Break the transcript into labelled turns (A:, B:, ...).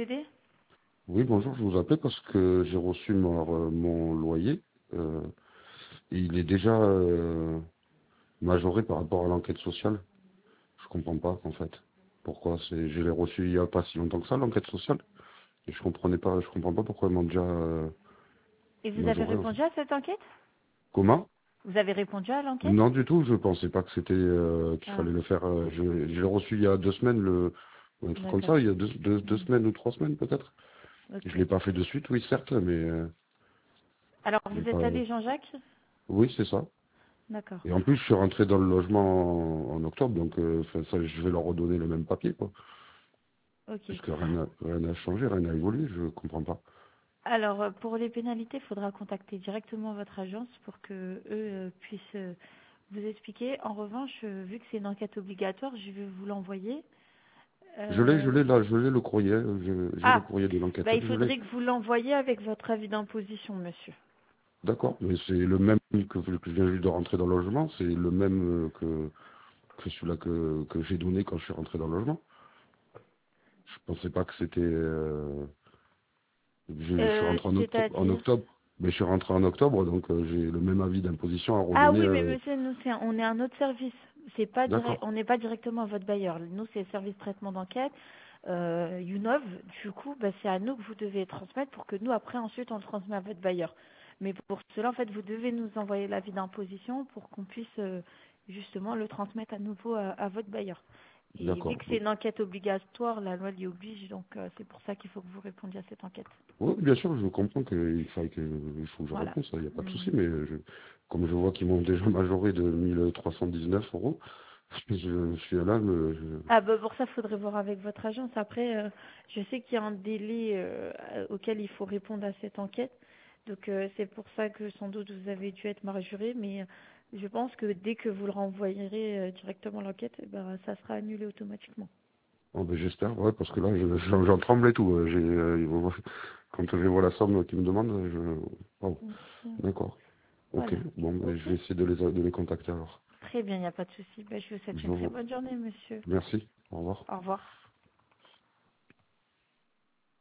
A: aider?
B: Oui, bonjour, je vous appelle parce que j'ai reçu mon loyer. Et il est déjà majoré par rapport à l'enquête sociale. Je comprends pas, en fait. Pourquoi je l'ai reçu il y a pas si longtemps que ça, l'enquête sociale. Et je comprends pas pourquoi ils m'ont déjà
A: Et vous avez
B: majoré, en fait.
A: répondu à cette enquête?
B: Comment?
A: Vous avez répondu à l'enquête?
B: Non, du tout, je pensais pas que c'était qu'il
A: Ah,
B: fallait le faire. Je l'ai reçu il y a 2 semaines, un truc comme
A: d'accord.
B: ça, il y a deux
A: Hmm,
B: semaines ou 3 semaines peut-être. Je
A: ok.
B: l'ai pas fait de suite, oui, certes, mais
A: Alors,
B: j'ai
A: vous êtes
B: pas.
A: allé, Jean-Jacques?
B: Oui, c'est ça.
A: D'accord.
B: Et en plus, je suis rentré dans le logement en octobre, donc enfin, ça, je vais leur redonner le même papier, quoi.
A: Ok.
B: Parce que rien n'a changé, rien n'a évolué, je comprends pas.
A: Alors, pour les pénalités, il faudra contacter directement votre agence pour que eux puissent vous expliquer. En revanche, vu que c'est une enquête obligatoire, je vais vous l'envoyer.
B: Je l'ai là, je l'ai le courrier, j'ai le
A: Ah,
B: courrier de
A: bah,
B: l'enquêteur,
A: il
B: je l'ai.
A: faudrait que vous l'envoyiez avec votre avis d'imposition, monsieur.
B: D'accord, mais c'est le même que je viens juste de rentrer dans le logement, c'est le même que celui-là que j'ai donné quand je suis rentré dans le logement. Je pensais pas que c'était... je suis rentré en
A: C'est-à-dire?
B: octobre, mais je suis rentré en octobre, donc j'ai le même avis d'imposition à
A: Ah
B: redonner.
A: oui, mais monsieur, nous, on est un autre service. C'est pas direct,
B: D'accord,
A: on n'est pas directement à votre bailleur. Nous, c'est le service traitement d'enquête. Unov, du coup, bah, c'est à nous que vous devez transmettre pour que nous, après, ensuite, on le transmet à votre bailleur. Mais pour cela, en fait, vous devez nous envoyer l'avis d'imposition pour qu'on puisse justement le transmettre à nouveau à votre bailleur. Et vu
B: d'accord.
A: que c'est une enquête obligatoire, la loi l'y oblige, donc c'est pour ça qu'il faut que vous répondiez à cette enquête.
B: Oui, bien sûr, je comprends il faut que je
A: Voilà.
B: réponde, ça, il n'y a pas de souci,
A: Mhm.
B: mais comme je vois qu'ils m'ont déjà majoré de 1 319 €, je suis là,
A: Ah bah pour ça, faudrait voir avec votre agence. Après, je sais qu'il y a un délai auquel il faut répondre à cette enquête. Donc c'est pour ça que sans doute vous avez dû être majoré, mais je pense que dès que vous le renvoyerez directement l'enquête, eh ben, ça sera annulé automatiquement.
B: oh, ben, j'espère, ouais, parce que là, j'en tremble et tout. Quand je vois la somme qu'ils me demandent, oh,
A: Ok.
B: d'accord, ok,
A: Voilà.
B: bon, ben, je
A: Ok.
B: vais essayer de les contacter alors.
A: Très bien, il n'y a pas de souci. Ben, je vous souhaite
B: Je
A: une très
B: vous
A: bonne journée, monsieur.
B: Merci, au revoir.
A: Au revoir.